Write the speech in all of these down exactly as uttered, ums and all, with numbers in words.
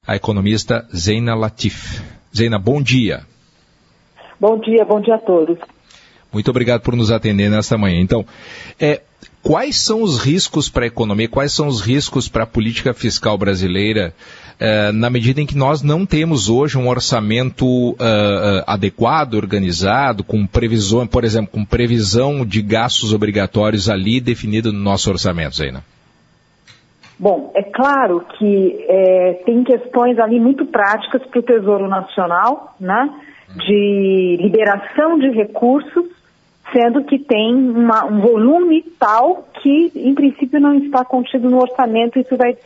a economista Zeina Latif. Zeina, bom dia. Bom dia, bom dia a todos. Muito obrigado por nos atender nesta manhã. Então, é, quais são os riscos para a economia, quais são os riscos para a política fiscal brasileira, é, na medida em que nós não temos hoje um orçamento uh, uh, adequado, organizado, com previsão, por exemplo, com previsão de gastos obrigatórios ali definido no nosso orçamento, Zeina? Bom, é claro que é, tem questões ali muito práticas para o Tesouro Nacional, né, de liberação de recursos, sendo que tem uma, um volume tal que, em princípio, não está contido no orçamento. Isso vai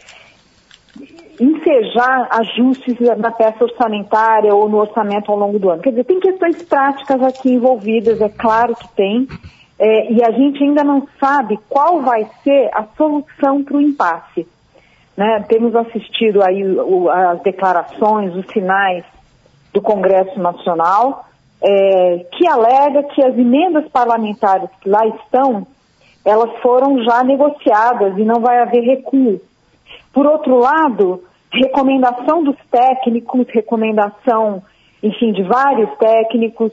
ensejar ajustes na peça orçamentária ou no orçamento ao longo do ano. Quer dizer, tem questões práticas aqui envolvidas, é claro que tem, é, e a gente ainda não sabe qual vai ser a solução para o impasse. Né? Temos assistido aí o, as declarações, os sinais do Congresso Nacional, É, que alega que as emendas parlamentares que lá estão, elas foram já negociadas e não vai haver recuo. Por outro lado, recomendação dos técnicos, recomendação, enfim, de vários técnicos,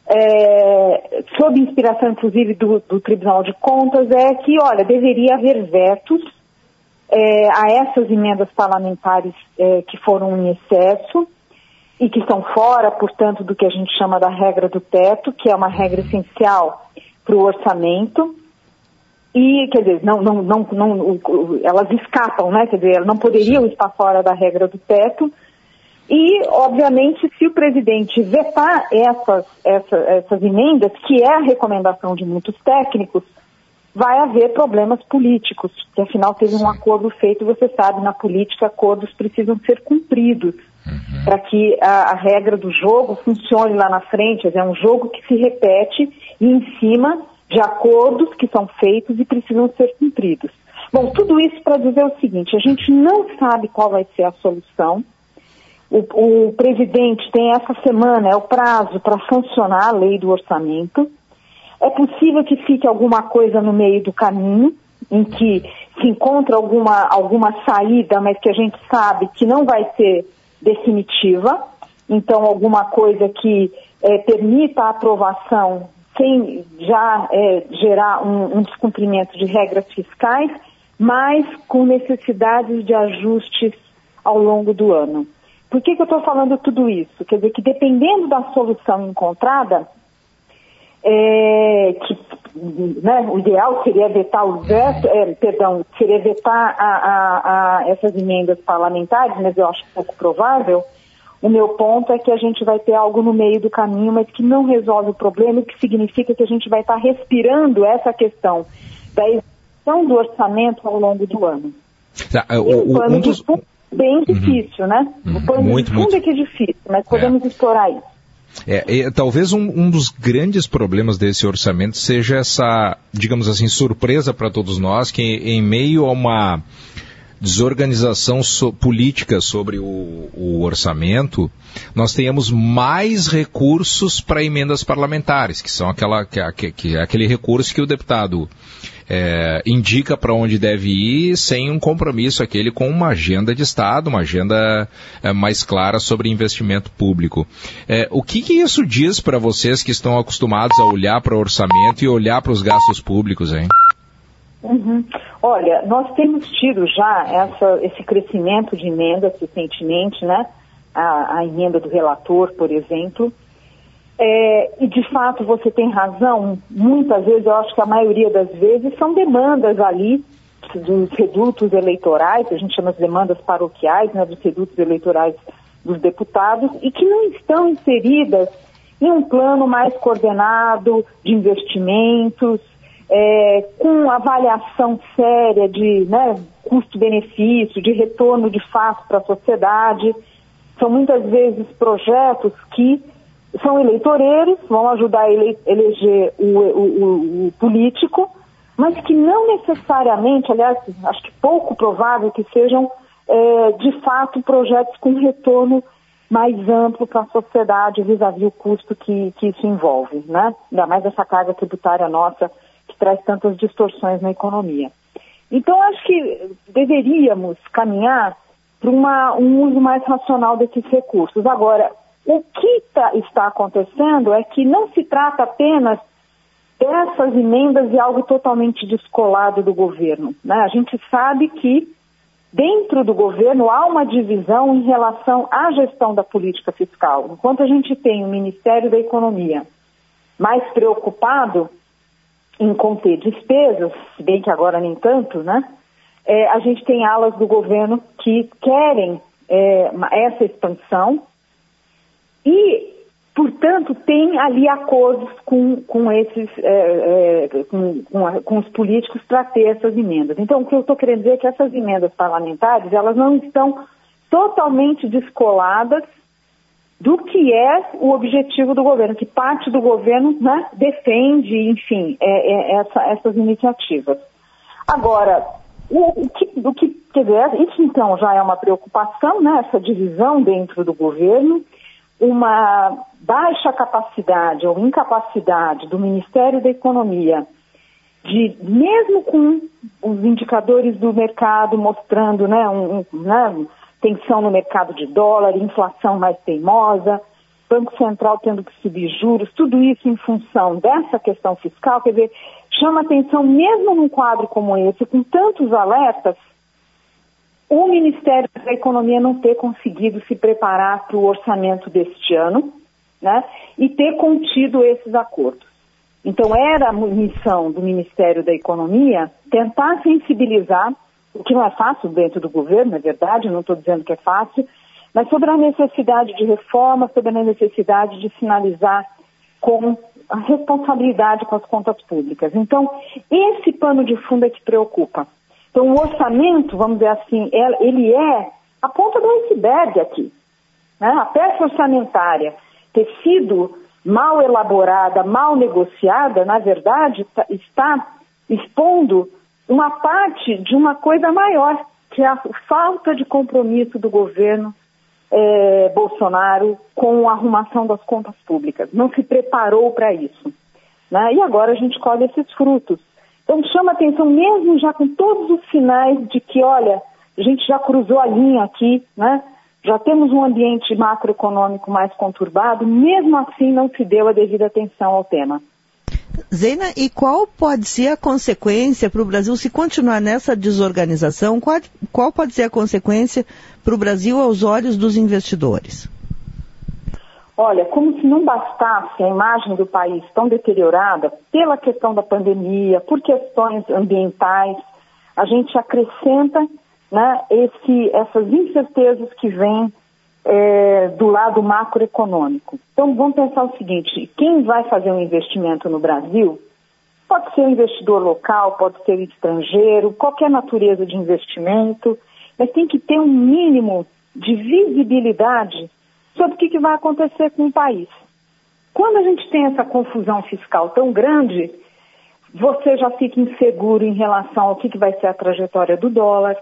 é, sob inspiração, inclusive, do, do Tribunal de Contas, é que, olha, deveria haver vetos é, a essas emendas parlamentares é, que foram em excesso, e que estão fora, portanto, do que a gente chama da regra do teto, que é uma regra essencial para o orçamento. E, quer dizer, não, não, não, não, elas escapam, né? Quer dizer, elas não poderiam estar fora da regra do teto. E, obviamente, se o presidente vetar essas, essas, essas emendas, que é a recomendação de muitos técnicos, vai haver problemas políticos, porque afinal teve um acordo feito, você sabe, na política acordos precisam ser cumpridos. Uhum. Para que a, a regra do jogo funcione lá na frente. É um jogo que se repete e em cima de acordos que são feitos e precisam ser cumpridos. Bom, tudo isso para dizer o seguinte, a gente não sabe qual vai ser a solução. O, o presidente tem essa semana, é o prazo para sancionar a lei do orçamento. É possível que fique alguma coisa no meio do caminho, em que se encontra alguma, alguma saída, mas que a gente sabe que não vai ser definitiva, então alguma coisa que é, permita a aprovação sem já é, gerar um, um descumprimento de regras fiscais, mas com necessidades de ajustes ao longo do ano. Por que que eu estou falando tudo isso? Quer dizer que dependendo da solução encontrada, é, que, né, o ideal seria vetar os vetos, é, perdão, seria vetar a, a, a essas emendas parlamentares, mas eu acho pouco provável. O meu ponto é que a gente vai ter algo no meio do caminho, mas que não resolve o problema, o que significa que a gente vai estar respirando essa questão da execução do orçamento ao longo do ano. Tá, o, o plano um dos... de fundo é bem difícil, uhum. né? Uhum. O plano muito, de fundo muito. é que é difícil, mas podemos é. explorar isso. É, é, talvez um, um dos grandes problemas desse orçamento seja essa, digamos assim, surpresa para todos nós, que em meio a uma desorganização so, política sobre o, o orçamento, nós tenhamos mais recursos para emendas parlamentares, que são aquela, que, que, aquele recurso que o deputado é, indica para onde deve ir sem um compromisso aquele com uma agenda de Estado, uma agenda é, mais clara sobre investimento público. É, o que, que isso diz para vocês que estão acostumados a olhar para o orçamento e olhar para os gastos públicos, hein? Uhum. Olha, nós temos tido já essa, esse crescimento de emendas recentemente, né? A, a emenda do relator, por exemplo. É, e de fato você tem razão, muitas vezes, eu acho que a maioria das vezes são demandas ali dos redutos eleitorais, a gente chama de demandas paroquiais, né, dos redutos eleitorais dos deputados, e que não estão inseridas em um plano mais coordenado de investimentos, é, com avaliação séria de, né, custo-benefício, de retorno de fato para a sociedade. São muitas vezes projetos que são eleitoreiros, vão ajudar a ele, eleger o, o, o, o político, mas que não necessariamente, aliás, acho que pouco provável que sejam, é, de fato, projetos com retorno mais amplo para a sociedade vis-à-vis o custo que, que isso envolve, né? Ainda mais essa carga tributária nossa que traz tantas distorções na economia. Então, acho que deveríamos caminhar para um uso mais racional desses recursos. Agora, o que tá, está acontecendo é que não se trata apenas dessas emendas de algo totalmente descolado do governo, né? A gente sabe que dentro do governo há uma divisão em relação à gestão da política fiscal. Enquanto a gente tem o Ministério da Economia mais preocupado em conter despesas, se bem que agora nem tanto, né? É, a gente tem alas do governo que querem é, essa expansão e, portanto, tem ali acordos com, com esses, é, é, com, com, a, com os políticos para ter essas emendas. Então, o que eu estou querendo dizer é que essas emendas parlamentares, elas não estão totalmente descoladas do que é o objetivo do governo, que parte do governo, né, defende, enfim, é, é essa, essas iniciativas. Agora, o, o, que, o que, quer dizer, isso então já é uma preocupação, né, essa divisão dentro do governo, uma baixa capacidade ou incapacidade do Ministério da Economia de, mesmo com os indicadores do mercado mostrando, né, um, um, né, tensão no mercado de dólar, inflação mais teimosa, Banco Central tendo que subir juros, tudo isso em função dessa questão fiscal, quer dizer, chama atenção mesmo num quadro como esse, com tantos alertas, o Ministério da Economia não ter conseguido se preparar para o orçamento deste ano, né, e ter contido esses acordos. Então era a missão do Ministério da Economia tentar sensibilizar, o que não é fácil dentro do governo, é verdade, não estou dizendo que é fácil, mas sobre a necessidade de reforma, sobre a necessidade de sinalizar com a responsabilidade com as contas públicas. Então, esse pano de fundo é que preocupa. Então, o orçamento, vamos dizer assim, ele é a ponta do iceberg aqui, né? A peça orçamentária ter sido mal elaborada, mal negociada, na verdade, está expondo uma parte de uma coisa maior, que é a falta de compromisso do governo eh, Bolsonaro com a arrumação das contas públicas. Não se preparou para isso, né? E agora a gente colhe esses frutos. Então chama atenção, mesmo já com todos os sinais de que, olha, a gente já cruzou a linha aqui, né? Já temos um ambiente macroeconômico mais conturbado, mesmo assim não se deu a devida atenção ao tema. Zeina, e qual pode ser a consequência para o Brasil se continuar nessa desorganização? Qual, qual pode ser a consequência para o Brasil aos olhos dos investidores? Olha, como se não bastasse a imagem do país tão deteriorada pela questão da pandemia, por questões ambientais, a gente acrescenta, né, esse, essas incertezas que vêm É, do lado macroeconômico. Então vamos pensar o seguinte, quem vai fazer um investimento no Brasil, pode ser um investidor local, pode ser um estrangeiro, qualquer natureza de investimento, mas tem que ter um mínimo de visibilidade sobre o que, que vai acontecer com o país. Quando a gente tem essa confusão fiscal tão grande, você já fica inseguro em relação ao que, que vai ser a trajetória do dólar,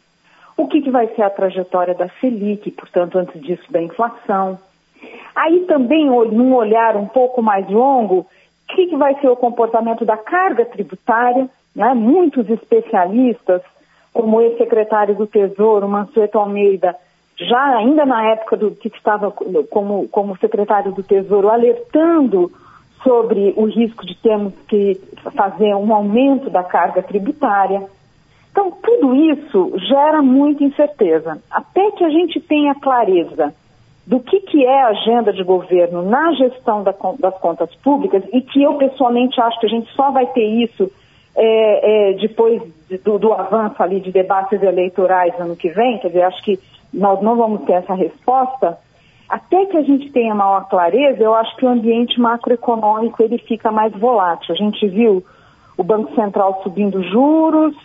o que, que vai ser a trajetória da Selic, portanto, antes disso, da inflação. Aí também, num olhar um pouco mais longo, o que, que vai ser o comportamento da carga tributária, né? Muitos especialistas, como o ex-secretário do Tesouro, Mansueto Almeida, já ainda na época do que estava como, como secretário do Tesouro, alertando sobre o risco de termos que fazer um aumento da carga tributária. Então, tudo isso gera muita incerteza. Até que a gente tenha clareza do que, que é a agenda de governo na gestão da, das contas públicas, e que eu pessoalmente acho que a gente só vai ter isso é, é, depois do, do avanço ali de debates eleitorais ano que vem, quer dizer, acho que nós não vamos ter essa resposta. Até que a gente tenha maior clareza, eu acho que o ambiente macroeconômico ele fica mais volátil. A gente viu o Banco Central subindo juros,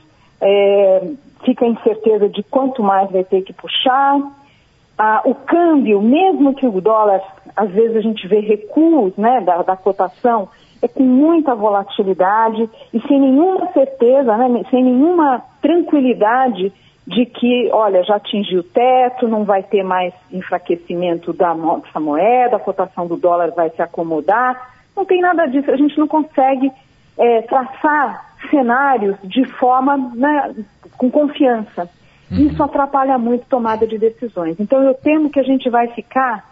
É, fica a incerteza de quanto mais vai ter que puxar. Ah, o câmbio, mesmo que o dólar, às vezes a gente vê recuos, né, da, da cotação, é com muita volatilidade e sem nenhuma certeza, né, sem nenhuma tranquilidade de que, olha, já atingiu o teto, não vai ter mais enfraquecimento da nossa moeda, a cotação do dólar vai se acomodar. Não tem nada disso, a gente não consegue é, traçar cenários de forma, né, com confiança. Uhum. Isso atrapalha muito a tomada de decisões. Então eu temo que a gente vai ficar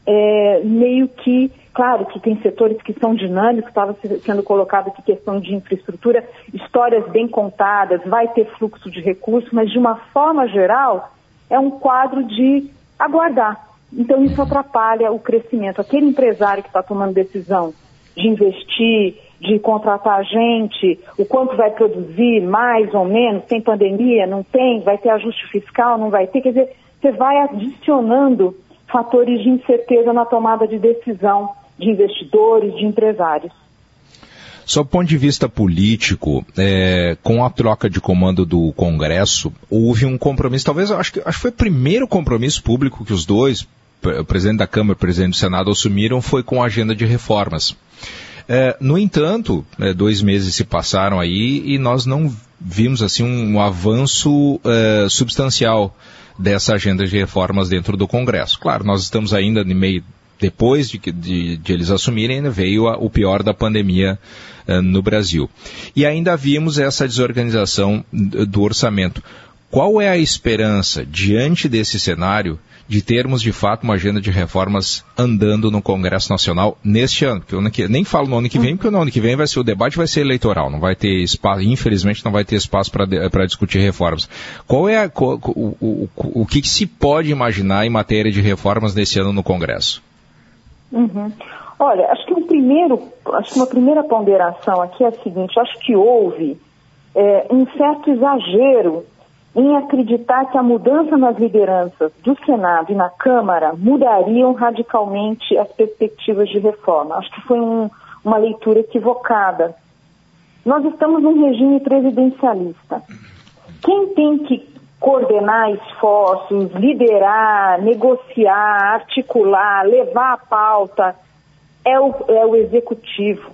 é, meio que, claro que tem setores que são dinâmicos, estava sendo colocado aqui questão de infraestrutura, histórias bem contadas, vai ter fluxo de recursos, mas de uma forma geral é um quadro de aguardar. Então isso atrapalha o crescimento. Aquele empresário que está tomando decisão de investir, de contratar gente, o quanto vai produzir, mais ou menos, tem pandemia, não tem, vai ter ajuste fiscal, não vai ter, quer dizer, você vai adicionando fatores de incerteza na tomada de decisão de investidores, de empresários. Sob o ponto de vista político, é, com a troca de comando do Congresso, houve um compromisso, talvez, acho que, acho que foi o primeiro compromisso público que os dois, o presidente da Câmara e o presidente do Senado, assumiram, foi com a agenda de reformas. É, no entanto, é, dois meses se passaram aí e nós não vimos assim um, um avanço é, substancial dessa agenda de reformas dentro do Congresso. Claro, nós estamos ainda no meio, depois de, de, de eles assumirem, ainda veio a, o pior da pandemia é, no Brasil. E ainda vimos essa desorganização do orçamento. Qual é a esperança, diante desse cenário, de termos de fato uma agenda de reformas andando no Congresso Nacional neste ano? Porque eu não, nem falo no ano que vem, porque no ano que vem vai ser, o debate vai ser eleitoral, não vai ter espaço, infelizmente não vai ter espaço para discutir reformas. Qual é a, qual, o, o, o, o que se pode imaginar em matéria de reformas nesse ano no Congresso? Uhum. Olha, acho que um primeiro, acho que uma primeira ponderação aqui é a seguinte: acho que houve é, um certo exagero em acreditar que a mudança nas lideranças do Senado e na Câmara mudariam radicalmente as perspectivas de reforma. Acho que foi um, uma leitura equivocada. Nós estamos num regime presidencialista. Quem tem que coordenar esforços, liderar, negociar, articular, levar a pauta é o, é o Executivo.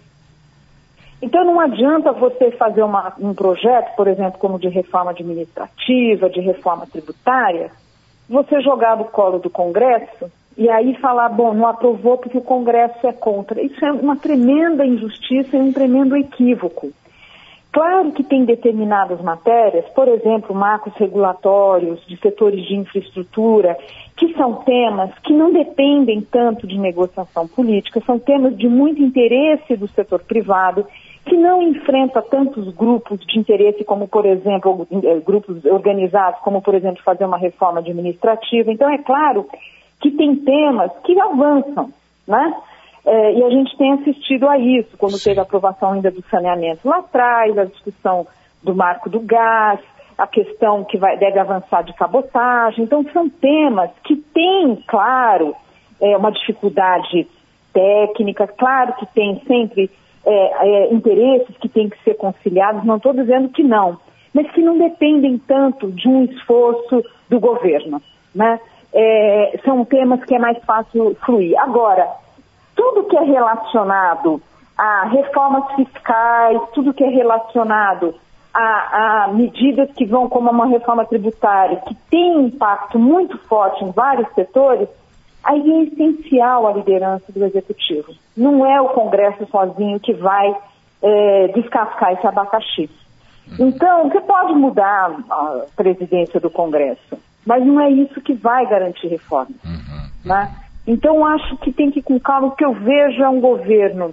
Então não adianta você fazer uma, um projeto, por exemplo, como de reforma administrativa, de reforma tributária, você jogar no colo do Congresso e aí falar, bom, não aprovou porque o Congresso é contra. Isso é uma tremenda injustiça e um tremendo equívoco. Claro que tem determinadas matérias, por exemplo, marcos regulatórios de setores de infraestrutura, que são temas que não dependem tanto de negociação política, são temas de muito interesse do setor privado, que não enfrenta tantos grupos de interesse como, por exemplo, grupos organizados, como, por exemplo, fazer uma reforma administrativa. Então, é claro que tem temas que avançam, né? É, e a gente tem assistido a isso, quando teve a aprovação ainda do saneamento lá atrás, a discussão do marco do gás, a questão que vai, deve avançar de cabotagem. Então, são temas que têm, claro, é, uma dificuldade técnica, claro que tem sempre é, é, interesses que têm que ser conciliados, não estou dizendo que não, mas que não dependem tanto de um esforço do governo, né? É, são temas que é mais fácil fluir. Agora, tudo que é relacionado a reformas fiscais, tudo que é relacionado a, a medidas que vão como uma reforma tributária, que tem um impacto muito forte em vários setores, aí é essencial a liderança do Executivo. Não é o Congresso sozinho que vai é, descascar esse abacaxi. Então, você pode mudar a presidência do Congresso, mas não é isso que vai garantir reforma, uhum. né? Então, acho que tem que ir com calma. O que eu vejo é um governo,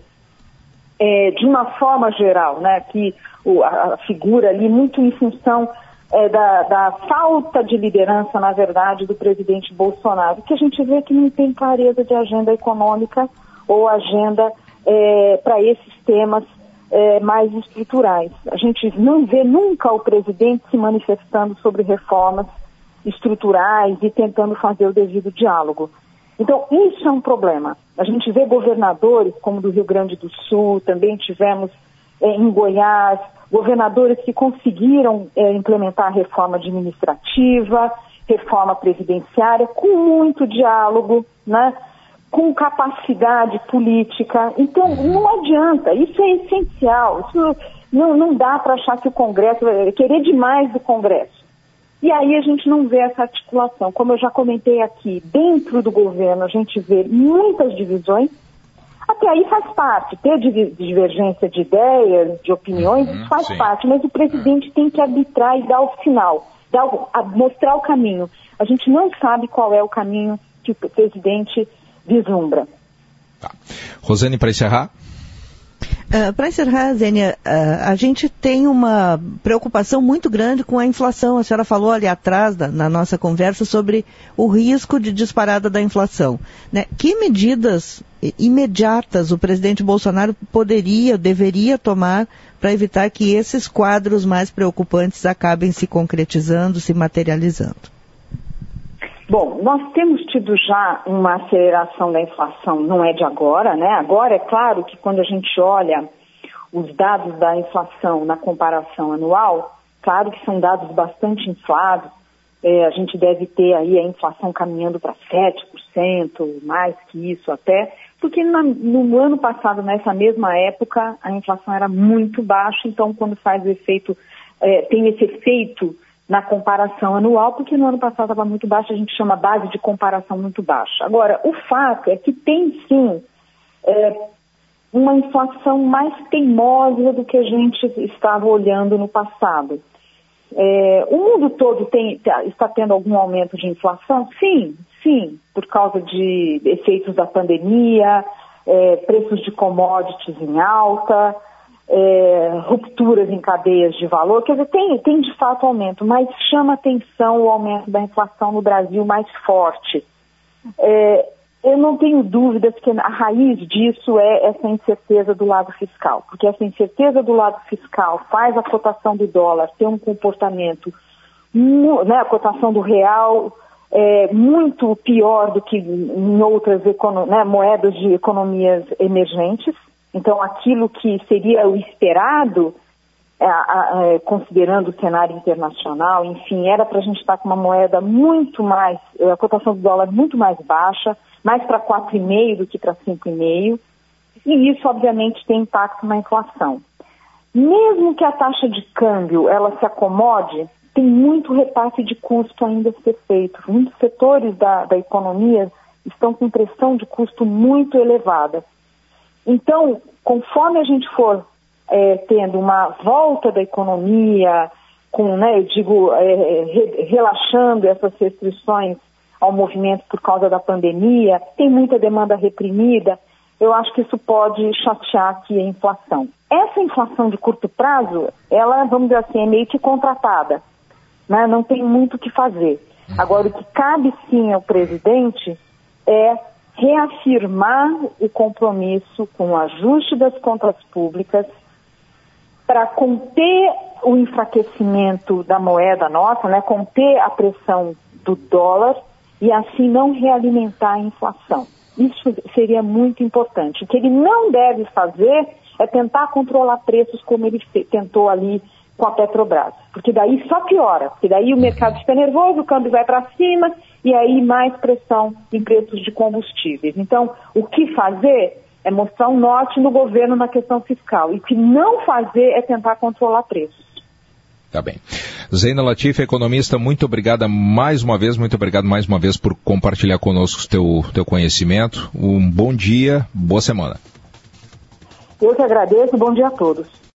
é, de uma forma geral, né, que o, a figura ali, muito em função é, da, da falta de liderança, na verdade, do presidente Bolsonaro, que a gente vê que não tem clareza de agenda econômica ou agenda é, para esses temas é, mais estruturais. A gente não vê nunca o presidente se manifestando sobre reformas estruturais e tentando fazer o devido diálogo. Então, isso é um problema. A gente vê governadores, como do Rio Grande do Sul, também tivemos é, em Goiás, governadores que conseguiram é, implementar a reforma administrativa, reforma previdenciária, com muito diálogo, né, com capacidade política. Então, não adianta, isso é essencial. Isso não, não dá para achar que o Congresso, é, querer demais do Congresso. E aí a gente não vê essa articulação. Como eu já comentei aqui, dentro do governo a gente vê muitas divisões. Até aí faz parte. Ter divergência de ideias, de opiniões, uhum, isso faz sim. parte. Mas o presidente tem que arbitrar e dar o sinal. dar, a mostrar o caminho. A gente não sabe qual é o caminho que o presidente vislumbra. Tá. Rosane, para encerrar? Uh, para encerrar, Zênia, uh, a gente tem uma preocupação muito grande com a inflação. A senhora falou ali atrás, da, na nossa conversa, sobre o risco de disparada da inflação, né? Que medidas imediatas o presidente Bolsonaro poderia, deveria tomar para evitar que esses quadros mais preocupantes acabem se concretizando, se materializando? Bom, nós temos tido já uma aceleração da inflação, não é de agora, né? Agora, é claro que quando a gente olha os dados da inflação na comparação anual, claro que são dados bastante inflados, é, a gente deve ter aí a inflação caminhando para sete por cento, mais que isso até, porque na, no ano passado, nessa mesma época, a inflação era muito baixa, então quando faz o efeito, é, tem esse efeito na comparação anual, porque no ano passado estava muito baixa, a gente chama base de comparação muito baixa. Agora, o fato é que tem sim é, uma inflação mais teimosa do que a gente estava olhando no passado. É, o mundo todo tem, está tendo algum aumento de inflação? Sim, sim, por causa de efeitos da pandemia, é, preços de commodities em alta, É, rupturas em cadeias de valor, quer dizer, tem, tem de fato aumento, mas chama atenção o aumento da inflação no Brasil mais forte. É, eu não tenho dúvidas que a raiz disso é essa incerteza do lado fiscal, porque essa incerteza do lado fiscal faz a cotação do dólar ter um comportamento, né, a cotação do real é muito pior do que em outras econo- né, moedas de economias emergentes. Então, aquilo que seria o esperado, é, é, considerando o cenário internacional, enfim, era para a gente estar com uma moeda muito mais, a cotação do dólar muito mais baixa, mais para quatro vírgula cinco do que para cinco vírgula cinco, e isso, obviamente, tem impacto na inflação. Mesmo que a taxa de câmbio ela se acomode, tem muito repasse de custo ainda a ser feito. Muitos setores da, da economia estão com pressão de custo muito elevada. Então, conforme a gente for é, tendo uma volta da economia, com, né, eu digo, é, re, relaxando essas restrições ao movimento por causa da pandemia, tem muita demanda reprimida, eu acho que isso pode chatear aqui a inflação. Essa inflação de curto prazo, ela, vamos dizer assim, é meio que contratada, né? Não tem muito o que fazer. Agora, o que cabe sim ao presidente é reafirmar o compromisso com o ajuste das contas públicas para conter o enfraquecimento da moeda nossa, né, conter a pressão do dólar e assim não realimentar a inflação. Isso seria muito importante. O que ele não deve fazer é tentar controlar preços como ele tentou ali com a Petrobras, porque daí só piora, porque daí o mercado fica nervoso, o câmbio vai para cima e aí mais pressão em preços de combustíveis. Então, o que fazer é mostrar um norte no governo na questão fiscal, e o que não fazer é tentar controlar preços. Tá bem. Zeina Latif, economista, muito obrigada mais uma vez, muito obrigado mais uma vez por compartilhar conosco o teu, teu conhecimento. Um bom dia, boa semana. Eu que agradeço, bom dia a todos.